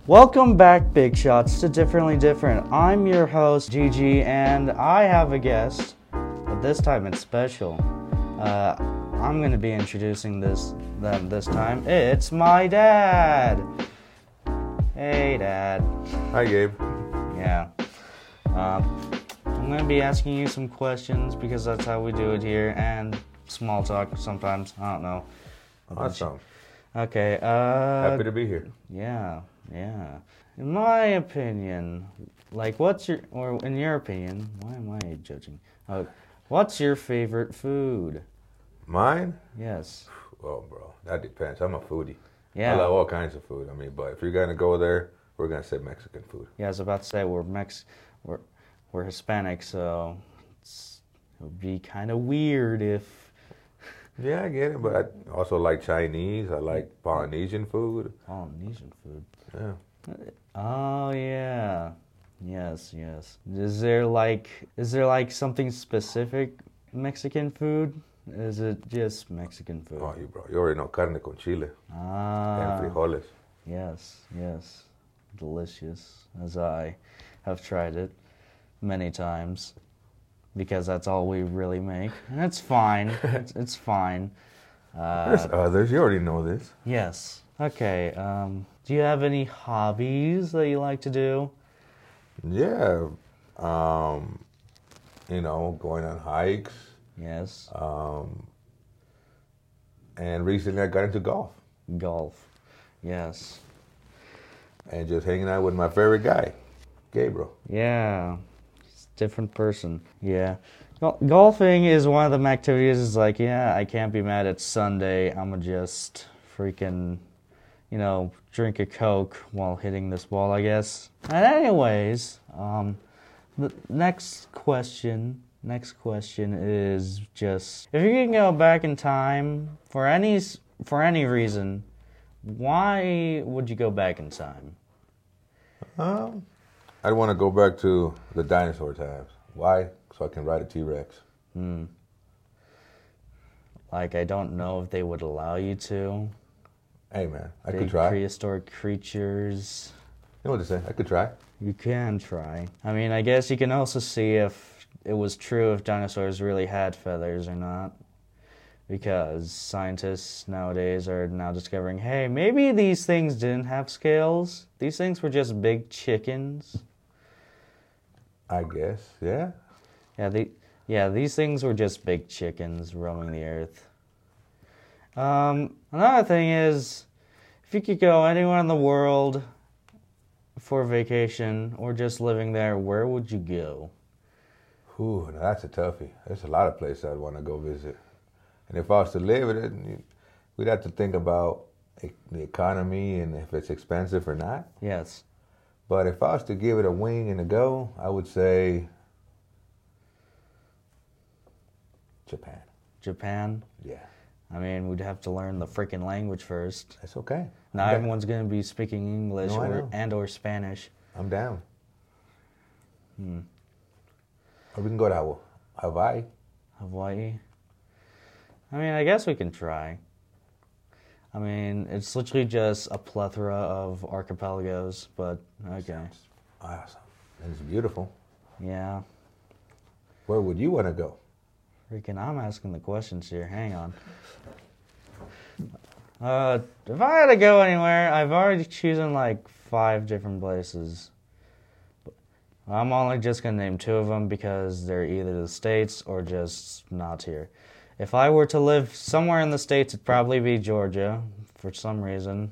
Welcome back, Big Shots, to Differently Different. I'm your host, Gigi, and I have a guest, but this time it's special. I'm going to be introducing them this time. It's my dad. Hey, Dad. Hi, Gabe. Yeah. I'm going to be asking you some questions because that's how we do it here, and small talk sometimes. I don't know. Awesome. Okay. Happy to be here. Yeah. In my opinion, in your opinion, why am I judging? What's your favorite food? Mine? Yes. Well, bro, that depends. I'm a foodie. Yeah. I love all kinds of food. But if you're gonna go there, we're gonna say Mexican food. Yeah, I was about to say we're Hispanic, so it would be kind of weird if. Yeah, I get it, but I also like Chinese. I like Polynesian food. Polynesian food. Yeah. Oh yeah. Yes. Is there like something specific Mexican food? Is it just Mexican food? Oh, you already know carne con chile and frijoles. Yes. Delicious, as I have tried it many times, because that's all we really make, and it's fine. It's fine. There's others. You already know this. Yes. Okay. Do you have any hobbies that you like to do? Yeah. Going on hikes. Yes. And recently I got into golf. Golf. Yes. And just hanging out with my favorite guy, Gabriel. Yeah. It's a different person. Yeah. Golfing is one of them activities. It's like, yeah, I can't be mad. It's Sunday. I'ma just freaking, drink a Coke while hitting this ball, I guess. And anyways, the next question is just, if you can go back in time for any reason, why would you go back in time? I'd want to go back to the dinosaur times. Why? So I can ride a T-Rex. Like, I don't know if they would allow you to. Hey, man, I Big could try. Prehistoric creatures. You know what they say? I could try. You can try. I guess you can also see if it was true if dinosaurs really had feathers or not. Because scientists nowadays are now discovering, hey, maybe these things didn't have scales. These things were just big chickens. I guess, yeah. These things were just big chickens roaming the earth. Another thing is, if you could go anywhere in the world for vacation or just living there, where would you go? Ooh, now that's a toughie. There's a lot of places I'd want to go visit. And if I was to live in it, we'd have to think about the economy and if it's expensive or not. Yes. But if I was to give it a wing and a go, I would say Japan. Japan? Yeah. We'd have to learn the freaking language first. That's okay. Not everyone's going to be speaking English or Spanish. I'm down. Or we can go to Hawaii. Hawaii? I guess we can try. It's literally just a plethora of archipelagos, but okay. Awesome. And it's beautiful. Yeah. Where would you want to go? Freaking, I'm asking the questions here. Hang on. If I had to go anywhere, I've already chosen like 5 different places. I'm only just going to name 2 of them because they're either the States or just not here. If I were to live somewhere in the States, it'd probably be Georgia for some reason.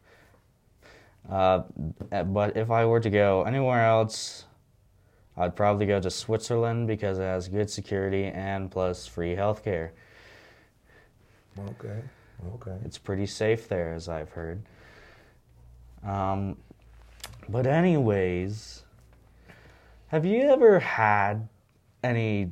But if I were to go anywhere else, I'd probably go to Switzerland because it has good security and plus free healthcare. Okay. It's pretty safe there, as I've heard. But anyways, have you ever had any,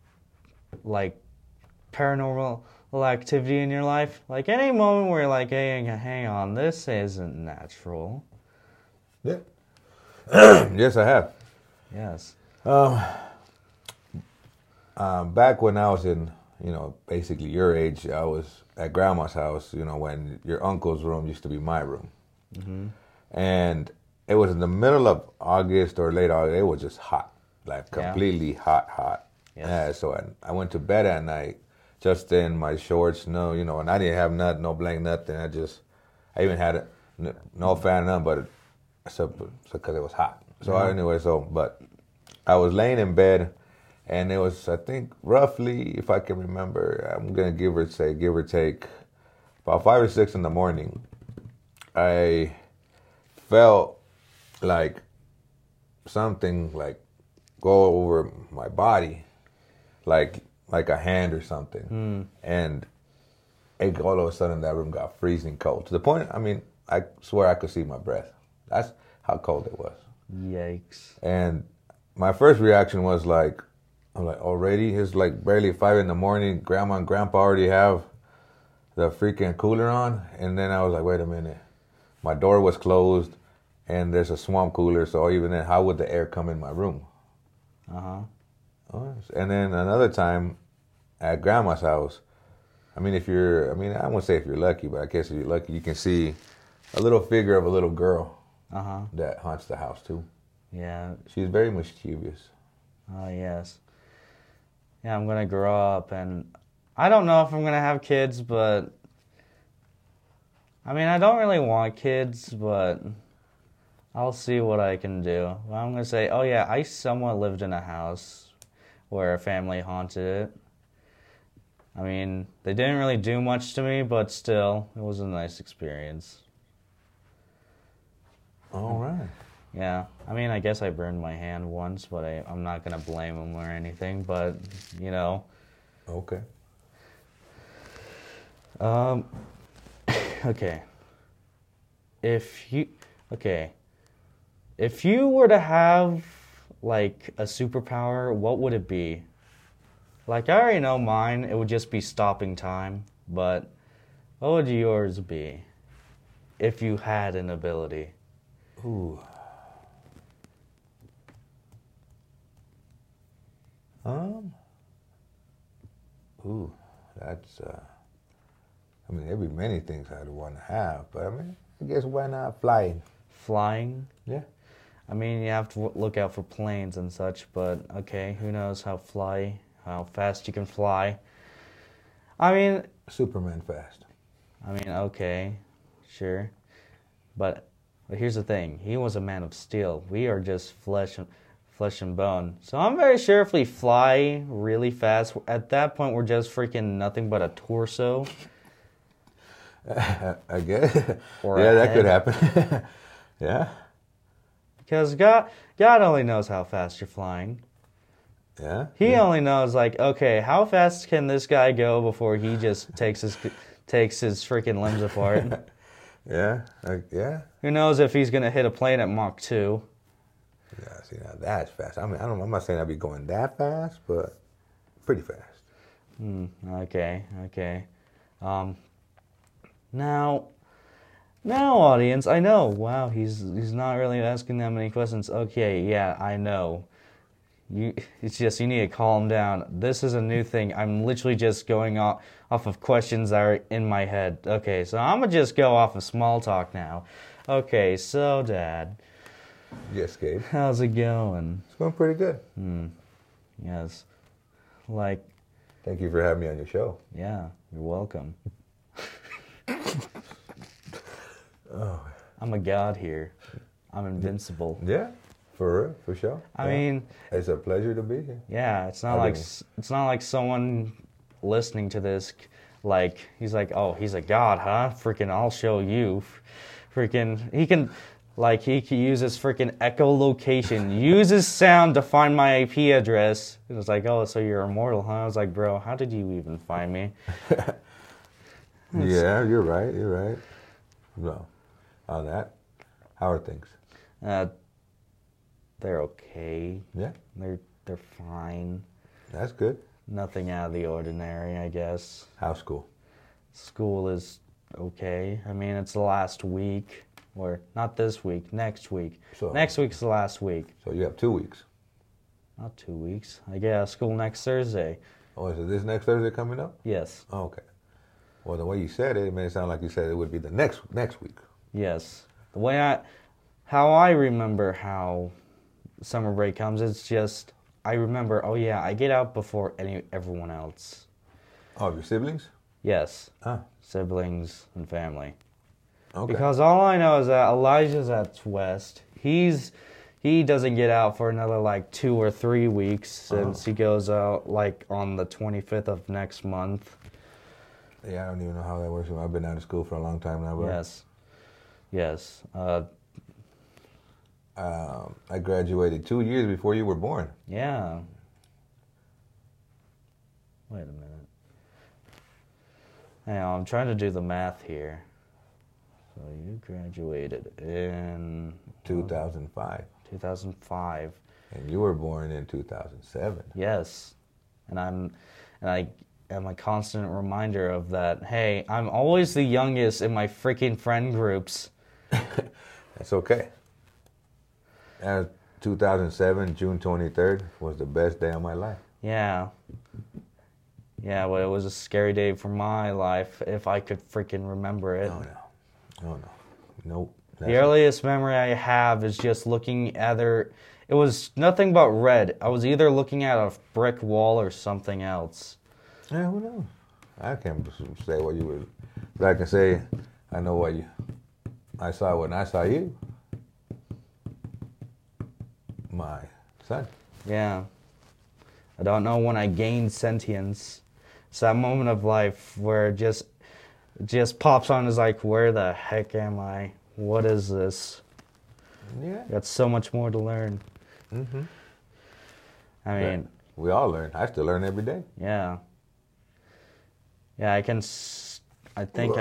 paranormal activity in your life? Like, any moment where you're like, hey, hang on, this isn't natural. Yeah. Yes, I have. Yes. Back when I was in, basically your age, I was at grandma's house, when your uncle's room used to be my room. Mm-hmm. And it was in the middle of August or late August. It was just hot, like completely hot. Yes. Yeah. So I went to bed at night just in my shorts, no, and I didn't have nothing, no blanket, nothing. I even had no fan, nothing, but because it was hot. So anyway, but I was laying in bed, and it was, I think, roughly, if I can remember, I'm gonna give or take, about 5 or 6 in the morning. I felt like something like go over my body, like a hand or something, and all of a sudden that room got freezing cold to the point. I mean, I swear I could see my breath. That's how cold it was. Yikes! And my first reaction was like, I'm like, already? It's like barely 5 in the morning. Grandma and Grandpa already have the freaking cooler on, and then I was like, wait a minute. My door was closed, and there's a swamp cooler, so even then, how would the air come in my room? And then another time at Grandma's house, I won't say if you're lucky, but I guess if you're lucky, you can see a little figure of a little girl that haunts the house too. Yeah. She's very mischievous. Oh, yes. Yeah, I'm going to grow up, and I don't know if I'm going to have kids, but I mean, I don't really want kids, but I'll see what I can do. Well, I'm going to say, oh yeah, I somewhat lived in a house where a family haunted it. I mean, they didn't really do much to me, but still, it was a nice experience. All right. Yeah, I mean, I guess I burned my hand once, but I'm not going to blame them or anything, but, Okay. Okay. If you were to have, like, a superpower, what would it be? Like, I already know mine. It would just be stopping time. But what would yours be if you had an ability? Ooh. That's, there'd be many things I'd want to have, but I guess why not flying? Flying? Yeah. I mean, you have to look out for planes and such, but okay, who knows how fast you can fly. I mean... Superman fast. Okay, sure. But here's the thing. He was a man of steel. We are just flesh and bone. So I'm very sure if we fly really fast, at that point we're just freaking nothing but a torso. I guess. Or yeah, that could happen. Yeah. Because God only knows how fast you're flying. Yeah. He only knows, like, okay, how fast can this guy go before he just takes his freaking limbs apart? Yeah. Yeah. Who knows if he's gonna hit a plane at Mach 2? Yeah. See, now that's fast. I'm not saying I'd be going that fast, but pretty fast. Okay. Now, audience, I know. Wow, he's not really asking that many questions. Okay, yeah, I know. It's just you need to calm down. This is a new thing. I'm literally just going off of questions that are in my head. Okay, so I'm gonna just go off of small talk now. Okay, so Dad. Yes, Gabe. How's it going? It's going pretty good. Yes. Like. Thank you for having me on your show. Yeah, you're welcome. Oh. I'm a god here. I'm invincible. Yeah, for real, for sure. I mean, it's a pleasure to be here. Yeah, it's not like someone listening to this, like he's like, oh, he's a god, huh? Freaking, I'll show you. Freaking, he can use his freaking echolocation, use his sound to find my IP address. It was like, oh, so you're immortal, huh? I was like, bro, how did you even find me? Yeah, you're right. No. On that, how are things? They're okay. Yeah? They're fine. That's good. Nothing out of the ordinary, I guess. How's school? School is okay. I mean, it's the last week. Or, not this week, next week. Next week's the last week. So you have 2 weeks? Not 2 weeks. I get school next Thursday. Oh, is it this next Thursday coming up? Yes. Oh, okay. Well, the way you said it, it made it sound like you said it would be the next week. Yes. The way how I remember how summer break comes, it's just I remember, oh yeah, I get out before everyone else. Oh, your siblings? Yes, Ah, siblings and family. okay. Because all I know is that Elijah's at West. He doesn't get out for another like 2 or 3 weeks since he goes out like on the 25th of next month. Yeah, I don't even know how that works. I've been out of school for a long time now, bro. Yes. I graduated 2 years before you were born. Yeah. Wait a minute. Hang on, I'm trying to do the math here. So you graduated in 2005. 2005. And you were born in 2007. Yes. And I am a constant reminder of that. Hey, I'm always the youngest in my freaking friend groups. That's okay. 2007, June 23rd, was the best day of my life. Yeah. Yeah, well, it was a scary day for my life if I could freaking remember it. Oh, no. Nope. The earliest memory I have is just looking at it was nothing but red. I was either looking at a brick wall or something else. Yeah, who knows? I can't say what you were. But I can say, I know what I saw when I saw you. My son. Yeah. I don't know when I gained sentience. It's that moment of life where it just pops on, is like, where the heck am I? What is this? Yeah. Got so much more to learn. Mm-hmm. I mean, we all learn. I still learn every day. Yeah. Yeah, I think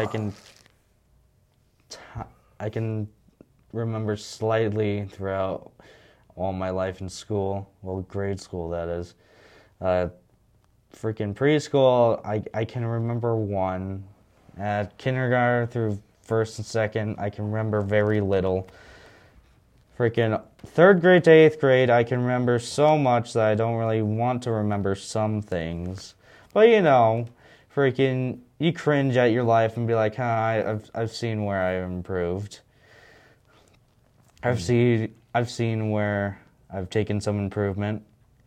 I can remember slightly throughout all my life in school. Well, grade school, that is. Freaking preschool, I can remember one. At kindergarten through first and second, I can remember very little. Freaking 3rd grade to 8th grade, I can remember so much that I don't really want to remember some things. But freaking, you cringe at your life and be like, I've seen where I've improved. I've seen where I've taken some improvement.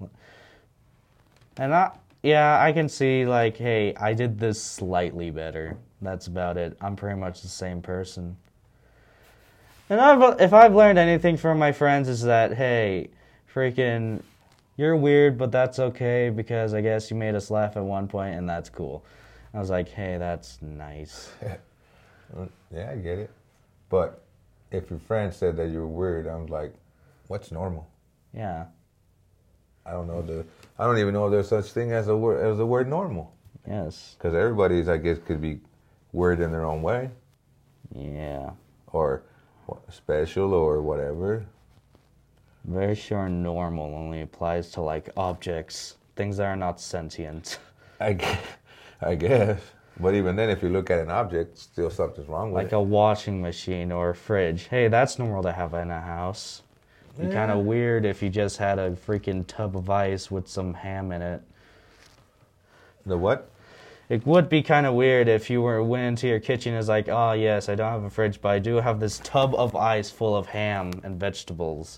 And I can see like, hey, I did this slightly better. That's about it. I'm pretty much the same person. And if I've learned anything from my friends is that, hey, freaking, you're weird, but that's okay because I guess you made us laugh at one point and that's cool. I was like, hey, that's nice. Yeah, I get it. But if your friend said that you were weird, I'm like, what's normal? Yeah. I don't even know if there's such thing as a word normal. Yes. Because everybody's, I guess, could be weird in their own way. Yeah. Or special or whatever. Very sure normal only applies to like objects, things that are not sentient. I guess. But even then, if you look at an object, still something's wrong with it. Like a washing machine or a fridge. Hey, that's normal to have in a house. It'd be kind of weird if you just had a freaking tub of ice with some ham in it. The what? It would be kind of weird if you went into your kitchen and was like, oh yes, I don't have a fridge, but I do have this tub of ice full of ham and vegetables.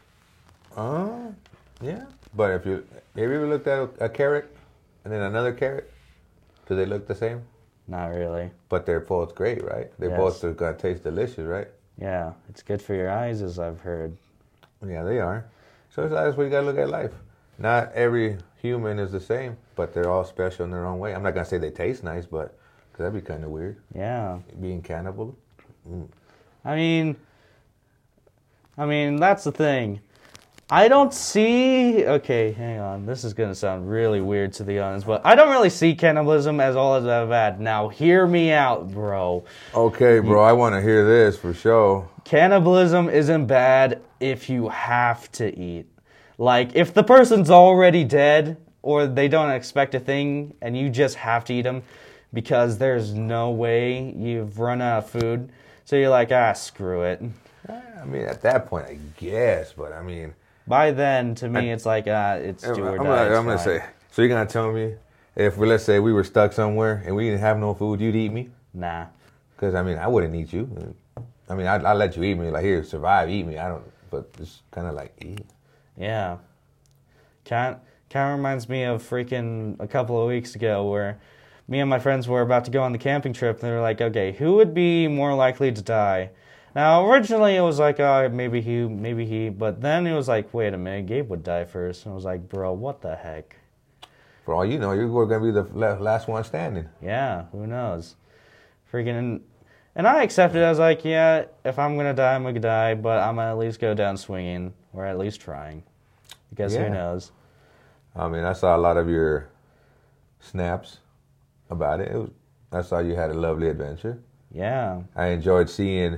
Yeah. But have you ever looked at a carrot and then another carrot? Do they look the same? Not really. But they're both great, right? They both are going to taste delicious, right? Yeah, it's good for your eyes, as I've heard. Yeah, they are. So that's what you got to look at life. Not every human is the same, but they're all special in their own way. I'm not going to say they taste nice, but cause that'd be kind of weird. Yeah. Being cannibal. I mean, that's the thing. I don't see... Okay, hang on. This is going to sound really weird to the audience, but I don't really see cannibalism as all as I've had. Now, hear me out, bro. Okay, bro, I want to hear this for sure. Cannibalism isn't bad if you have to eat. Like, if the person's already dead, or they don't expect a thing, and you just have to eat them, because there's no way you've run out of food, so you're like, screw it. I mean, at that point, I guess, but I mean... By then, to me, it's like, it's do or die. I'm going to say, so you're going to tell me, if let's say we were stuck somewhere, and we didn't have no food, you'd eat me? Nah. Because, I mean, I wouldn't eat you. I mean, I let you eat me. Like, here, survive, eat me. I don't, but it's kind of like, eat. Yeah. Kind of reminds me of freaking a couple of weeks ago where me and my friends were about to go on the camping trip, and they were like, okay, who would be more likely to die? Now, originally it was like, oh, maybe he, but then it was like, wait a minute, Gabe would die first. And I was like, bro, what the heck? For all you know, you were going to be the last one standing. Yeah, who knows? Freaking, and I accepted it. I was like, yeah, if I'm going to die, I'm going to die, but I'm going to at least go down swinging, or at least trying. Because who knows? I mean, I saw a lot of your snaps about it. I saw you had a lovely adventure. Yeah. I enjoyed seeing,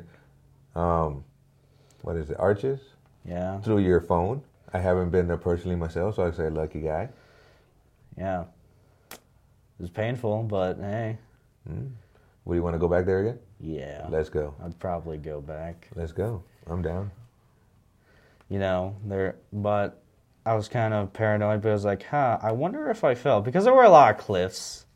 what is it, arches? Yeah. Through your phone. I haven't been there personally myself, so I say lucky guy. Yeah. It was painful, but hey. Would you want to go back there again? Yeah. Let's go. I'd probably go back. Let's go. I'm down. You know, but I was kind of paranoid, but I was like, I wonder if I fell. Because there were a lot of cliffs.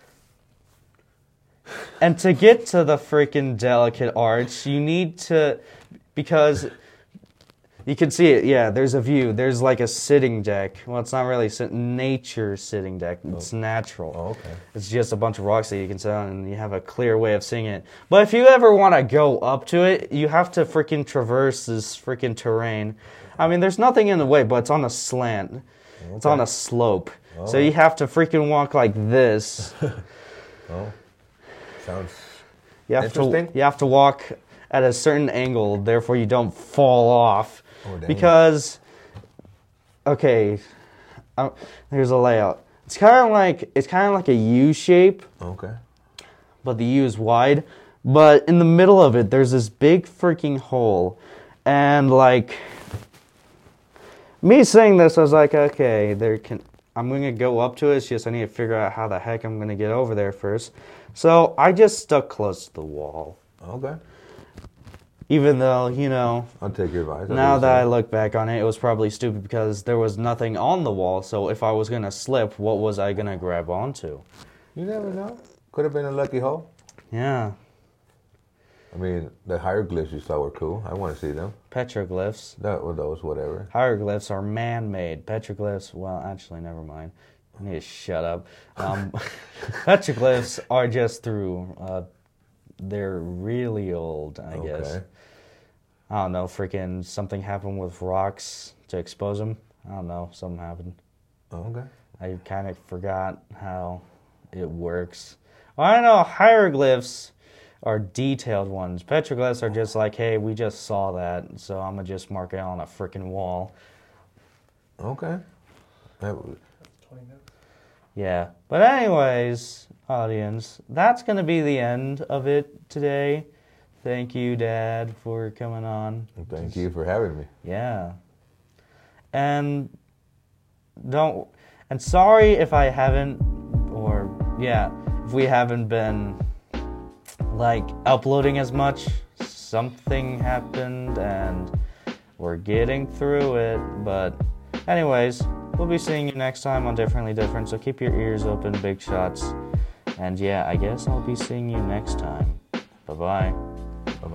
And to get to the freaking delicate arch, you need to, because you can see it, yeah, there's a view. There's like a sitting deck. Well, it's not really nature sitting deck. It's natural. Oh, okay. It's just a bunch of rocks that you can sit on, and you have a clear way of seeing it. But if you ever want to go up to it, you have to freaking traverse this freaking terrain. I mean, there's nothing in the way, but it's on a slant. Okay. It's on a slope. Oh. So you have to freaking walk like this. Oh, sounds interesting. You have to walk at a certain angle, therefore you don't fall off. Oh, because, okay, here's a layout. It's kind of like a U shape. Okay. But the U is wide. But in the middle of it, there's this big freaking hole, and like me saying this, I was like, okay, I'm going to go up to it. It's just I need to figure out how the heck I'm going to get over there first. So I just stuck close to the wall. Okay. Even though, you know, I'll take your advice. Now that I look back on it, it was probably stupid because there was nothing on the wall. So if I was going to slip, what was I going to grab onto? You never know. Could have been a lucky hole. Yeah. I mean, the hieroglyphs you saw were cool. I want to see them. Petroglyphs. Those, whatever. Hieroglyphs are man-made. Petroglyphs, well, actually, never mind. I need to shut up. Petroglyphs are just they're really old, I guess. I don't know, freaking something happened with rocks to expose them. I don't know, something happened. Okay. I kind of forgot how it works. Well, I know hieroglyphs are detailed ones. Petroglyphs are just like, hey, we just saw that, so I'm going to just mark it on a freaking wall. Okay. Yeah. But anyways, audience, that's going to be the end of it today. Thank you, Dad, for coming on. Thank you for having me. Yeah. And sorry if I haven't, if we haven't been like uploading as much. Something happened and we're getting through it. But anyways, we'll be seeing you next time on Differently Different, so keep your ears open, big shots. And yeah, I guess I'll be seeing you next time. Bye-bye. Bye-bye.